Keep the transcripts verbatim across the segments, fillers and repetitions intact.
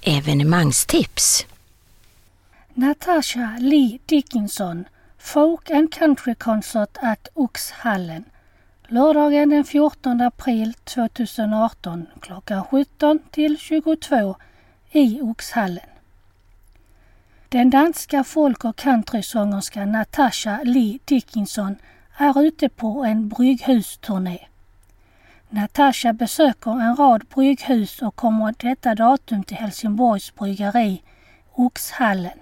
evenemangstips. Natasha Lee Dickinson Folk and Country Concert at Oxhallen. Lördagen den fjortonde april tjugoarton klockan sjutton till tjugotvå i Oxhallen. Den danska folk- och countrysångerska Natasha Lee Dickinson är ute på en brygghusturné. Natasha besöker en rad brygghus och kommer detta datum till Helsingborgs bryggeri Oxhallen.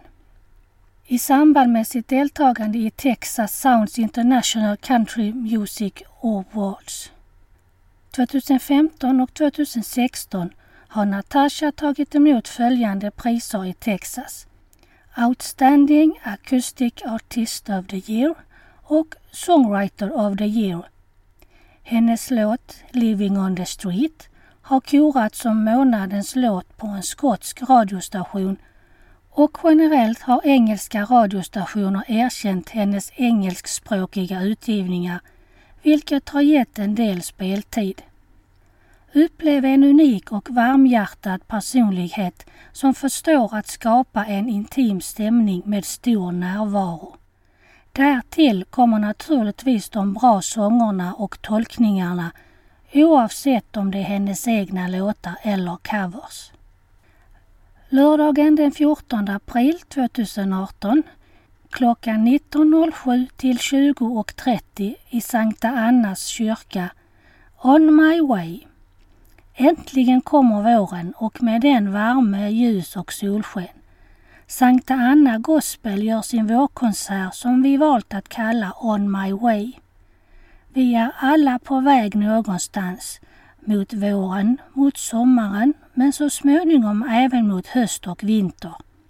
I samband med sitt deltagande i Texas Sounds International Country Music Awards. tjugohundrafemton och tjugohundrasexton har Natasha tagit emot följande priser i Texas: Outstanding Acoustic Artist of the Year och Songwriter of the Year. Hennes låt Living on the Street har korats som månadens låt på en skotsk radiostation, och generellt har engelska radiostationer erkänt hennes engelskspråkiga utgivningar, vilket har gett en del speltid. Upplev en unik och varmhjärtad personlighet som förstår att skapa en intim stämning med stor närvaro. Därtill kommer naturligtvis de bra sångerna och tolkningarna, oavsett om det är hennes egna låtar eller covers. Lördagen den fjortonde april tjugoarton klockan nitton noll sju till tjugo trettio i Sankta Annas kyrka. On My Way. Äntligen kommer våren och med den värme, ljus och solsken. Sankta Anna Gospel gör sin vårkonsert som vi valt att kalla On My Way. Vi är alla på väg någonstans, mot våren, mot sommaren, men så småningom även mot höst och vinter.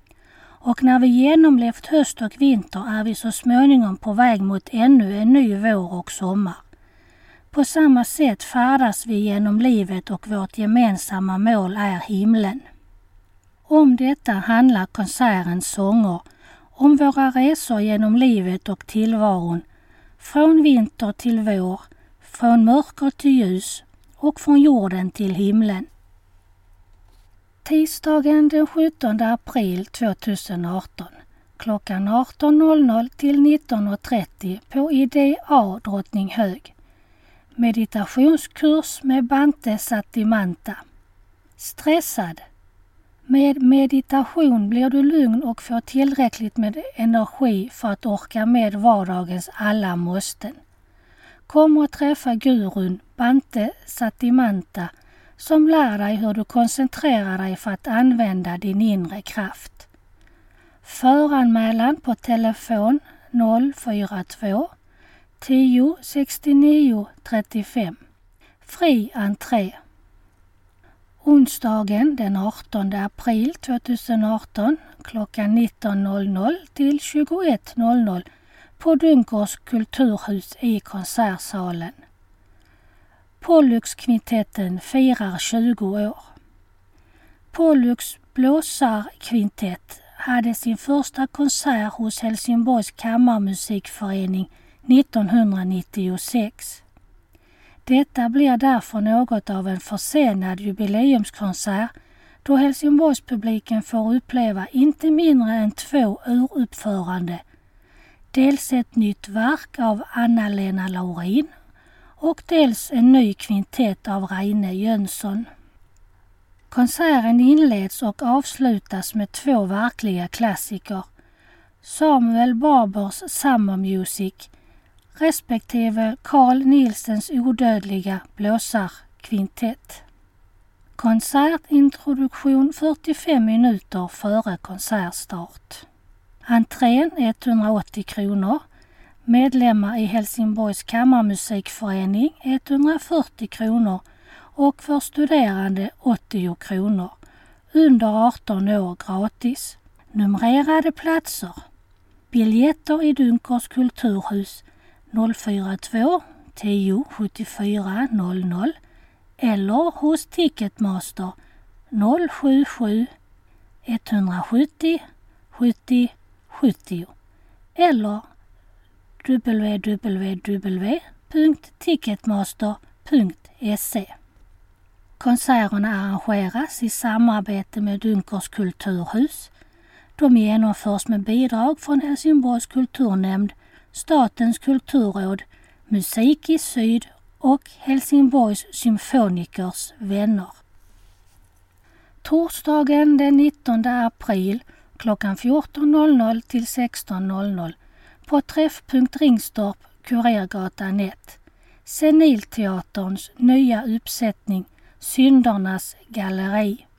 Och när vi genomlevt höst och vinter är vi så småningom på väg mot ännu en ny vår och sommar. På samma sätt färdas vi genom livet och vårt gemensamma mål är himlen. Om detta handlar konsertens sånger, om våra resor genom livet och tillvaron, från vinter till vår, från mörker till ljus och från jorden till himlen. Tisdagen den sjuttonde april tjugoarton klockan arton noll noll till nitton trettio på Idé A Drottninghög. Meditationskurs med Bante Sattimanta. Stressad? Med meditation blir du lugn och får tillräckligt med energi för att orka med vardagens alla måsten. Kom och träffa gurun Bante Sattimanta som lär dig hur du koncentrerar dig för att använda din inre kraft. Föranmälan på telefon noll fyra två tio sextionio trettiofem. Fri entré. Onsdagen den artonde april tjugoarton klockan nitton noll noll till tjugoett noll noll på Dunkers kulturhus i konsertsalen. Pollux-kvintetten firar tjugo år. Pollux blåsarkvintett hade sin första konsert hos Helsingborgs kammarmusikförening nittonhundranittiosex. Detta blir därför något av en försenad jubileumskonsert då Helsingborgspubliken får uppleva inte mindre än två uruppförande, dels ett nytt verk av Anna-Lena Laurin och dels en ny kvintett av Reine Jönsson. Konserten inleds och avslutas med två verkliga klassiker, Samuel Barbers Summer Music respektive Carl Nielsens odödliga blåsarkvintett. Konsertintroduktion fyrtiofem minuter före konsertstart. Entrén etthundraåttio kronor. Medlemmar i Helsingborgs kammarmusikförening etthundrafyrtio kronor och för studerande åttio kronor. Under arton år gratis. Numrerade platser. Biljetter i Dunkers kulturhus noll fyra två tio sjuttiofyra noll noll eller hos Ticketmaster noll sju sju etthundrasjuttio sjuttio sjuttio eller w w w punkt ticketmaster punkt se. Konserterna arrangeras i samarbete med Dunkers kulturhus. De genomförs med bidrag från Helsingborgs kulturnämnd, Statens kulturråd, Musik i Syd och Helsingborgs symfonikers vänner. Torsdagen den nittonde april klockan fjorton till sexton på Träffpunkt Ringstorp, Kurergatan ett. Senilteaterns nya uppsättning Syndernas galleri.